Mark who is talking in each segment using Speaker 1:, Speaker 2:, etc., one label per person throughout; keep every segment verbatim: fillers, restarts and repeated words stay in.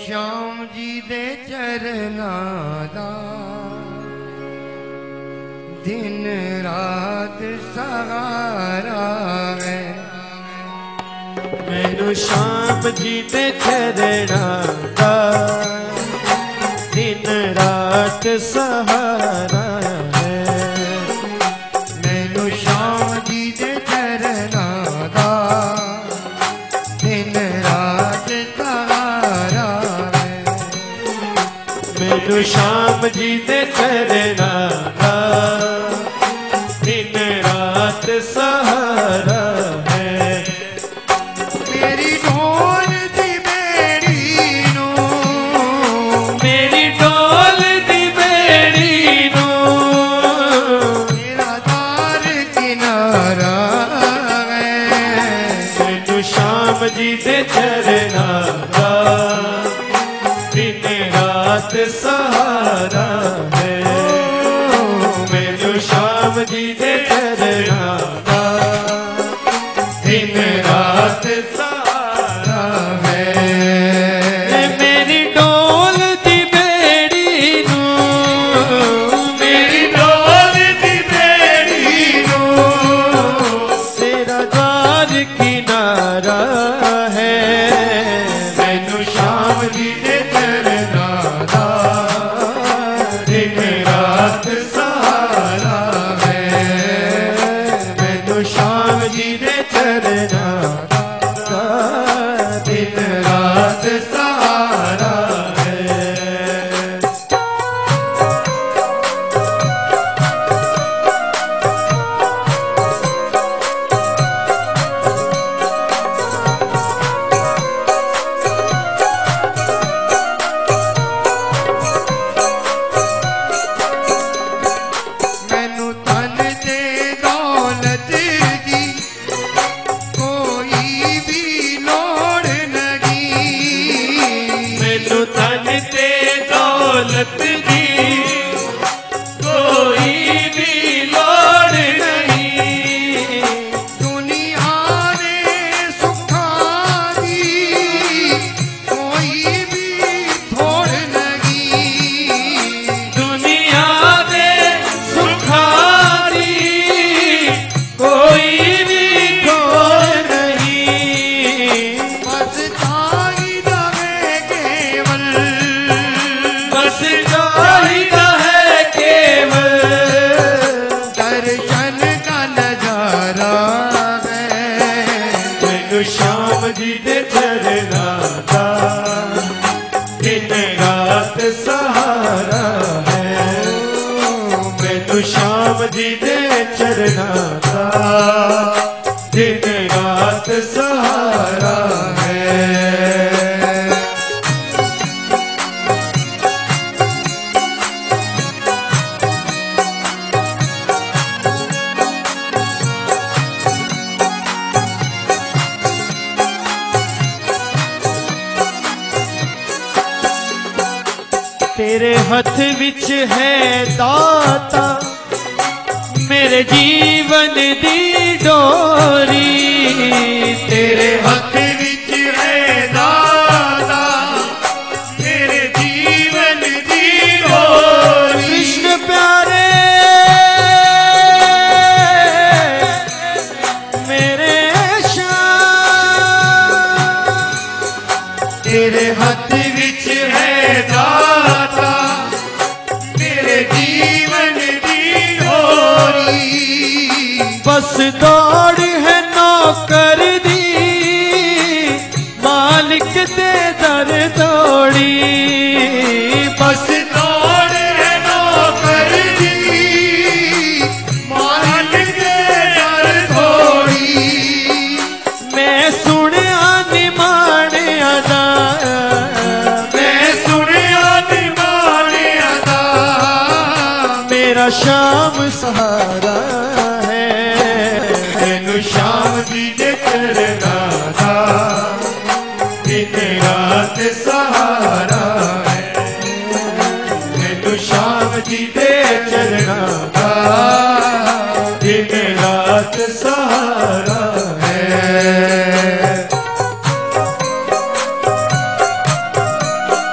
Speaker 1: श्याम जी दे चरनां दा दिन रात सहारा है।
Speaker 2: मैनू श्याम जी दे चरनां दा दिन रात सहारा है।
Speaker 1: मैनू श्याम जी दे चरनां दा दिन रात सहारा है।
Speaker 2: मैनू श्याम जी दे चरनां दा दिन रात सहारा है।
Speaker 1: मेरी ढोल दी बेड़ी नू
Speaker 2: मेरी ढोल दी बेड़ी नू
Speaker 1: मेरा दार किनारा है।
Speaker 2: मैनू श्याम जी दे चरनां दा दिन रात सहारा है। मैनू श्याम जी दे चरनां दा दिन रात सहारा है। मेरी डोल दी बेड़ी नू मेरी डोल दी बेड़ी नू तेरा द्वार किनारा है। मैनू श्याम जी दे चरनां दा दिन रात सहारा है। मैनू श्याम जी दे चरनां दा दिन रात सहारा है।
Speaker 1: मैनू तन दे दौलत दी कोई भी लोड़ नहीं।
Speaker 2: मैनू तन ते दौलत दी कोई भी लोड़ नहीं।
Speaker 1: दुनिया दे सुखां दी कोई भी थोड़ नहीं।
Speaker 2: दुनिया दे सुखां दी कोई भी खोड़ नहीं।
Speaker 1: बस चाहिदा है केवल
Speaker 2: बस चाहिदा है केवल
Speaker 1: दर्शन का नजारा है।
Speaker 2: मैनू श्याम जी दे चरनां दा दिन रात सहारा है। मैनू श्याम जी दे चरनां दा दिन रात सहारा है। तेरे हथ विच है दाता मेरे जीवन दी डोरी। तेरे
Speaker 1: हथ विच है दाता मेरे जीवन दी डोरी।
Speaker 2: कृष्ण प्यारे मेरे श्याम
Speaker 1: तेरे हथ विच है दाता मेरे जीवन दी डोरी।
Speaker 2: बस दौड़ है नौकर दी मालिक दे दर दौड़ी। बस
Speaker 1: दौड़ है नौकर दी मालिक दे दर थोड़ी।
Speaker 2: मैं सुनिया निमाणिया दा
Speaker 1: मैं सुनिया निमाणिया दा
Speaker 2: मेरा श्याम सहारा है।
Speaker 1: मैनू श्याम जी दे चरनां दा दिन रात सहारा है। मैनू श्याम जी दे चरनां दा दिन रात सहारा है।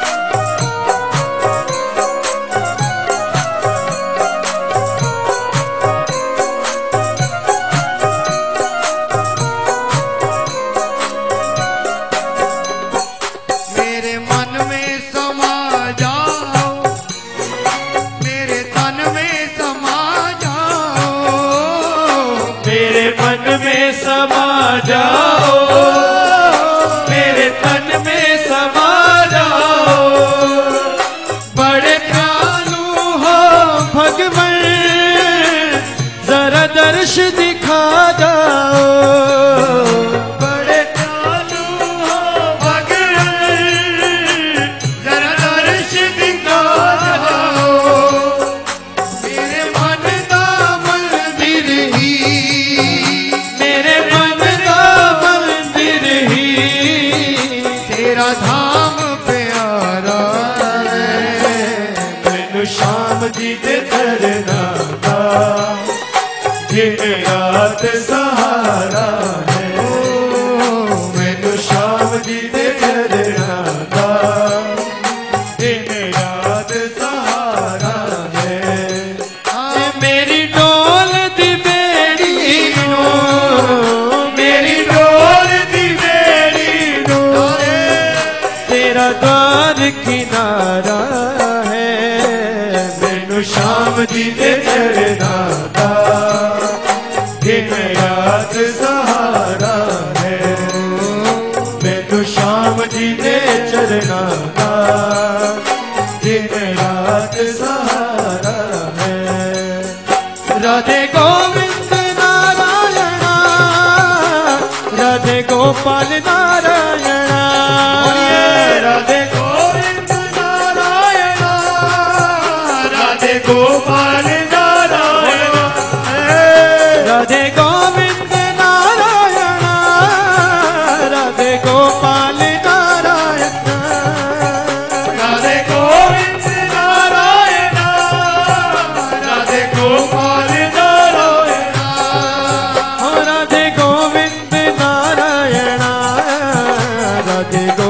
Speaker 1: तेरा धाम प्यारा है।
Speaker 2: मैनू श्याम जी दे चरना दा दिन रात सहारा है।
Speaker 1: ओ
Speaker 2: मैनू श्याम जी दे चरना दा दिन रात सहारा है।
Speaker 1: आ
Speaker 2: मेरी डोल दी बेड़ी नो, मेरी डोल दी बेड़ी नो तेरा द्वार किनारा है। मैनू श्याम जी दे चरना दा दिन रात सहारा है। मैनू श्याम जी दे चरना दा दिन रात सहारा है। राधे गोविंद नारायणा, राधे गोपाल नारायणा, राधे गोविंद नारायणा, राधे गोपाल नारायणा, राधे गोविंद नारायणा, राधे गोपाल नारायणा, राधे गोविंद नारायणा, राधे गोपाल नारायणा, राधे गोविंद नारायणा, राधे